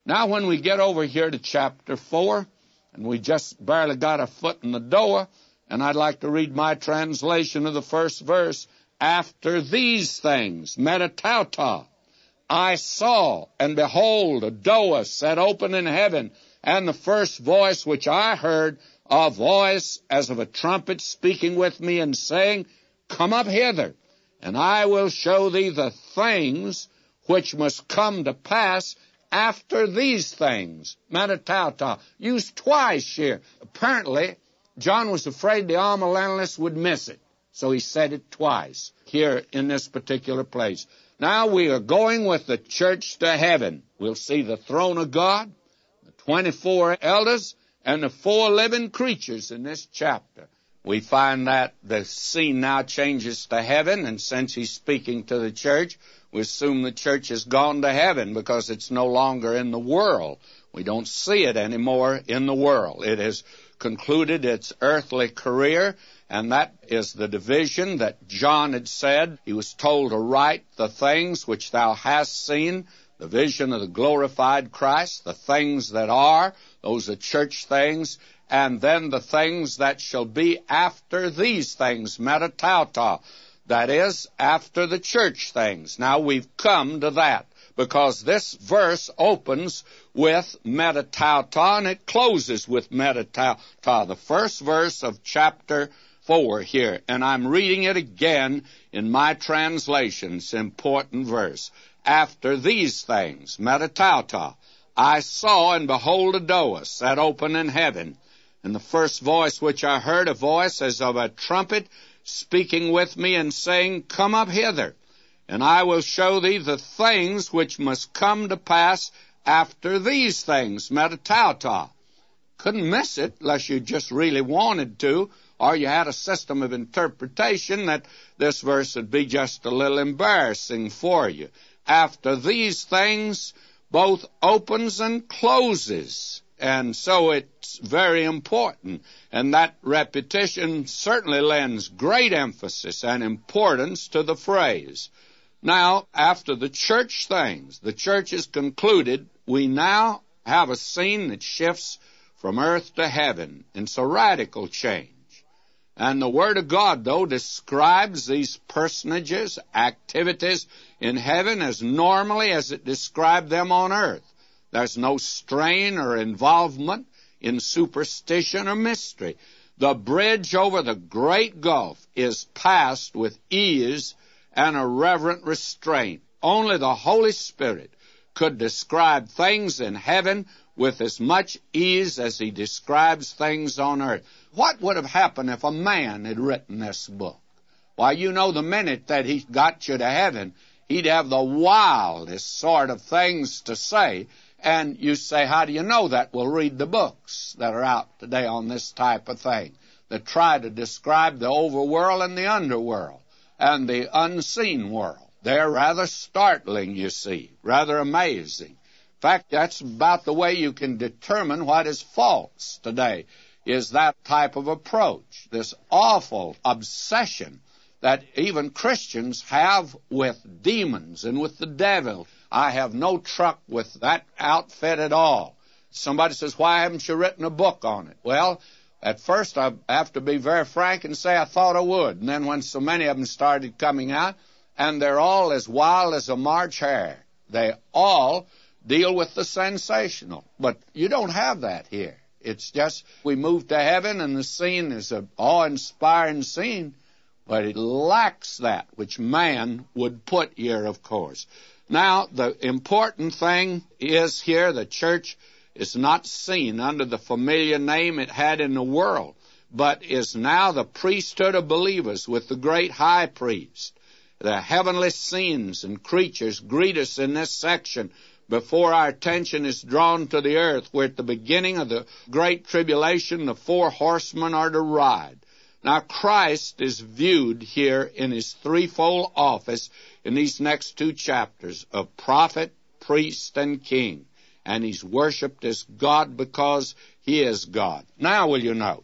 Now when we get over here to chapter 4, and we just barely got a foot in the door, and I'd like to read my translation of the first verse. After these things, metatauta, I saw, and behold, a door set open in heaven, and the first voice which I heard, a voice as of a trumpet speaking with me, and saying, Come up hither, and I will show thee the things which must come to pass after these things. Metatauta, used twice here. Apparently, John was afraid the amillennialists would miss it, so he said it twice here in this particular place. Now we are going with the church to heaven. We'll see the throne of God, the 24 elders, and the 4 living creatures in this chapter. We find that the scene now changes to heaven, and since he's speaking to the church, we assume the church has gone to heaven because it's no longer in the world. We don't see it anymore in the world. It has concluded its earthly career, and that is the division that John had said. He was told to write the things which thou hast seen, the vision of the glorified Christ, the things that are, those are church things, and then the things that shall be after these things, metatauta, that is, after the church things. Now we've come to that, because this verse opens with metatauta, and it closes with metatauta, the first verse of chapter 4 here, and I'm reading it again in my translation. It's an important verse. After these things, metatauta, I saw, and behold, a door set open in heaven, and the first voice which I heard, a voice as of a trumpet, speaking with me, and saying, Come up hither, and I will show thee the things which must come to pass after these things, metatauta. Couldn't miss it unless you just really wanted to, or you had a system of interpretation that this verse would be just a little embarrassing for you. After these things, both opens and closes. And so it's very important. And that repetition certainly lends great emphasis and importance to the phrase. Now, after the church things, the church is concluded, we now have a scene that shifts from earth to heaven. It's a radical change. And the Word of God, though, describes these personages, activities in heaven as normally as it described them on earth. There's no strain or involvement in superstition or mystery. The bridge over the great gulf is passed with ease and a reverent restraint. Only the Holy Spirit could describe things in heaven with as much ease as he describes things on earth. What would have happened if a man had written this book? Why, you know, the minute that he got you to heaven, he'd have the wildest sort of things to say. And you say, how do you know that? Well, read the books that are out today on this type of thing that try to describe the overworld and the underworld and the unseen world. They're rather startling, you see, rather amazing. In fact, that's about the way you can determine what is false today, is that type of approach, this awful obsession that even Christians have with demons and with the devil. I have no truck with that outfit at all. Somebody says, why haven't you written a book on it? Well, at first I have to be very frank and say I thought I would. And then when so many of them started coming out, and they're all as wild as a March hare. They all deal with the sensational. But you don't have that here. It's just we move to heaven and the scene is an awe-inspiring scene, but it lacks that which man would put here, of course. Now, the important thing is here the church is not seen under the familiar name it had in the world, but is now the priesthood of believers with the great high priest. The heavenly scenes and creatures greet us in this section before our attention is drawn to the earth, where at the beginning of the great tribulation the 4 horsemen are to ride. Now Christ is viewed here in his threefold office in these next 2 chapters of prophet, priest, and king. And he's worshipped as God because he is God. Now will you note,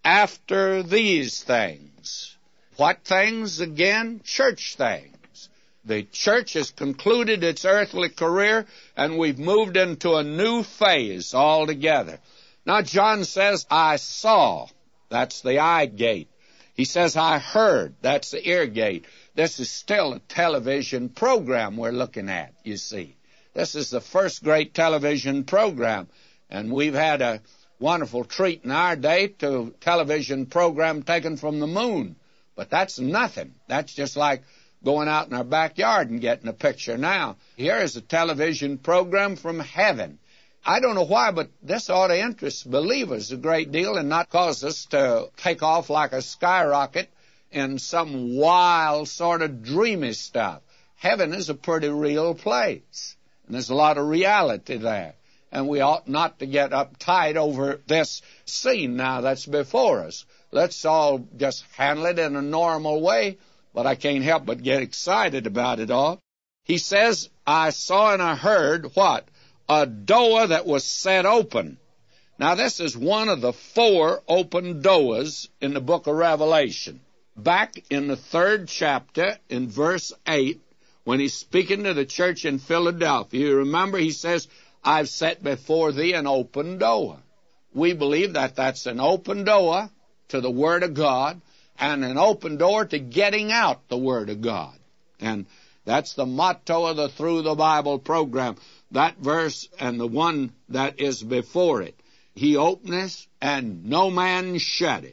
after these things, what things again? Church things. The church has concluded its earthly career, and we've moved into a new phase altogether. Now, John says, I saw. That's the eye gate. He says, I heard. That's the ear gate. This is still a television program we're looking at, you see. This is the first great television program, and we've had a wonderful treat in our day to a television program taken from the moon. But that's nothing. That's just like going out in our backyard and getting a picture now. Here is a television program from heaven. I don't know why, but this ought to interest believers a great deal and not cause us to take off like a skyrocket in some wild sort of dreamy stuff. Heaven is a pretty real place, and there's a lot of reality there. And we ought not to get uptight over this scene now that's before us. Let's all just handle it in a normal way, but I can't help but get excited about it all. He says, I saw and I heard, what? A door that was set open. Now, this is one of the 4 open doors in the book of Revelation. Back in the 3rd chapter, in verse 8, when he's speaking to the church in Philadelphia, you remember he says, I've set before thee an open door. We believe that that's an open door to the Word of God and an open door to getting out the Word of God. And that's the motto of the Through the Bible program, that verse and the one that is before it. He openeth and no man shutteth.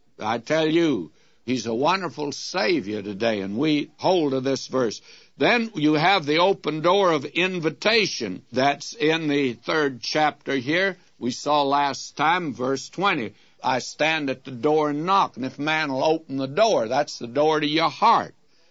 I tell you, He's a wonderful Savior today, and we hold of this verse. Then you have the open door of invitation. That's in the 3rd chapter here. We saw last time, verse 20. I stand at the door and knock, and if man will open the door, that's the door to your heart.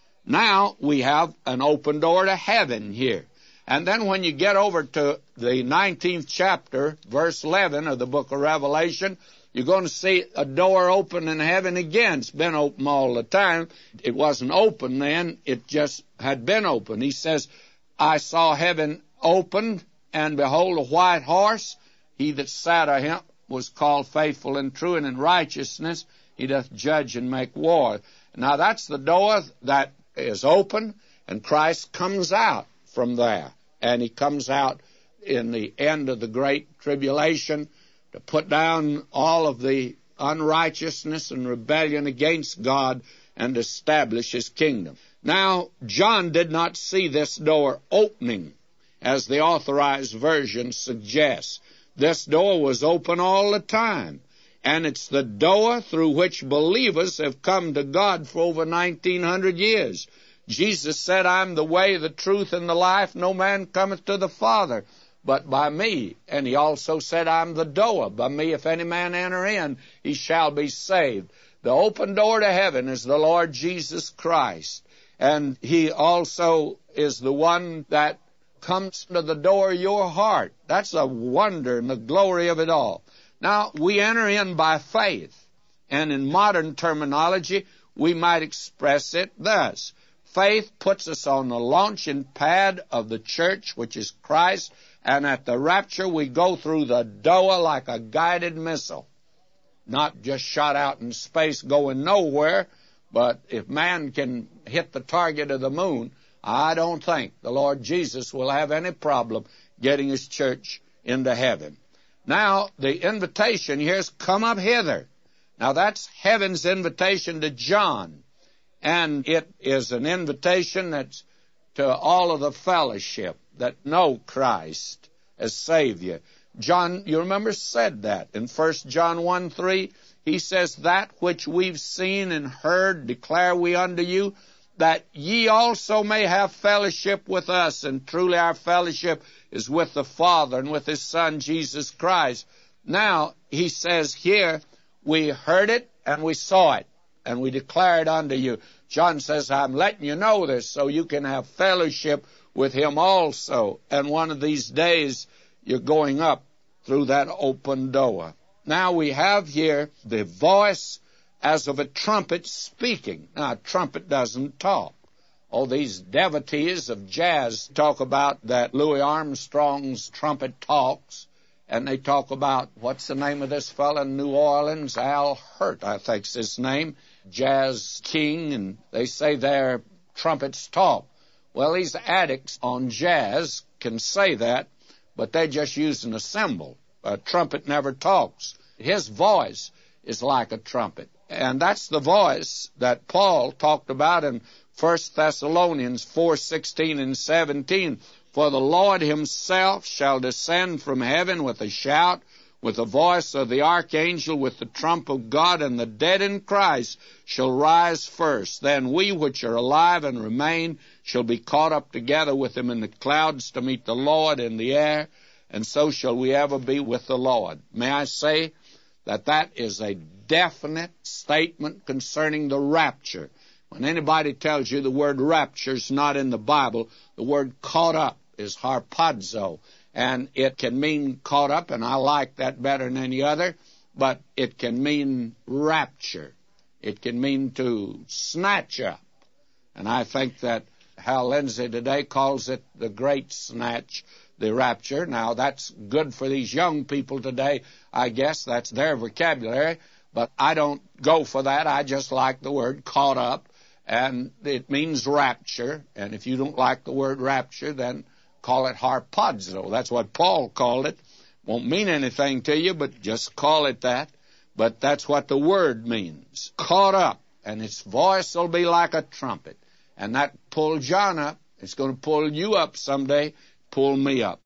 Now we have an open door to heaven here. And then when you get over to the 19th chapter, verse 11 of the book of Revelation, you're going to see a door open in heaven again. It's been open all the time. It wasn't open then. It just had been open. He says, I saw heaven opened, and behold, a white horse. He that sat on him was called Faithful and True, and in righteousness he doth judge and make war. Now that's the door that is open, and Christ comes out from there. And he comes out in the end of the great tribulation to put down all of the unrighteousness and rebellion against God and establish His kingdom. Now, John did not see this door opening, as the Authorized Version suggests. This door was open all the time, and it's the door through which believers have come to God for over 1,900 years. Jesus said, I'm the way, the truth, and the life. No man cometh to the Father but by me. And he also said, I'm the door. By me, if any man enter in, he shall be saved. The open door to heaven is the Lord Jesus Christ. And He also is the one that comes to the door of your heart. That's a wonder and the glory of it all. Now, we enter in by faith. And in modern terminology, we might express it thus. Faith puts us on the launching pad of the church, which is Christ, and at the rapture we go through the door like a guided missile. Not just shot out in space going nowhere, but if man can hit the target of the moon, I don't think the Lord Jesus will have any problem getting His church into heaven. Now, the invitation here is, come up hither. Now, that's heaven's invitation to John. And it is an invitation that's to all of the fellowship that know Christ as Savior. John, you remember, said that in 1 John 1:3. He says, that which we've seen and heard declare we unto you, that ye also may have fellowship with us. And truly our fellowship is with the Father and with His Son, Jesus Christ. Now, he says here, we heard it and we saw it, and we declare it unto you. John says, I'm letting you know this so you can have fellowship with Him also. And one of these days, you're going up through that open door. Now we have here the voice as of a trumpet speaking. Now, a trumpet doesn't talk. Oh, these devotees of jazz talk about that Louis Armstrong's trumpet talks. And they talk about, what's the name of this fellow in New Orleans? Al Hurt, I think's his name. Jazz king, and they say their trumpets talk. Well, these addicts on jazz can say that, but they're just using a cymbal. A trumpet never talks. His voice is like a trumpet. And that's the voice that Paul talked about in 1 Thessalonians 4:16 and 17. For the Lord himself shall descend from heaven with a shout, with the voice of the archangel, with the trump of God, and the dead in Christ shall rise first. Then we which are alive and remain shall be caught up together with him in the clouds to meet the Lord in the air, and so shall we ever be with the Lord. May I say that is a definite statement concerning the rapture. When anybody tells you the word rapture is not in the Bible, the word caught up is harpazo. And it can mean caught up, and I like that better than any other, but it can mean rapture. It can mean to snatch up. And I think that Hal Lindsey today calls it the great snatch, the rapture. Now, that's good for these young people today. I guess that's their vocabulary, but I don't go for that. I just like the word caught up, and it means rapture. And if you don't like the word rapture, then call it harpazo. That's what Paul called it. Won't mean anything to you, but just call it that. But that's what the word means. Caught up. And its voice will be like a trumpet. And that pulled John up. It's going to pull you up someday, pull me up.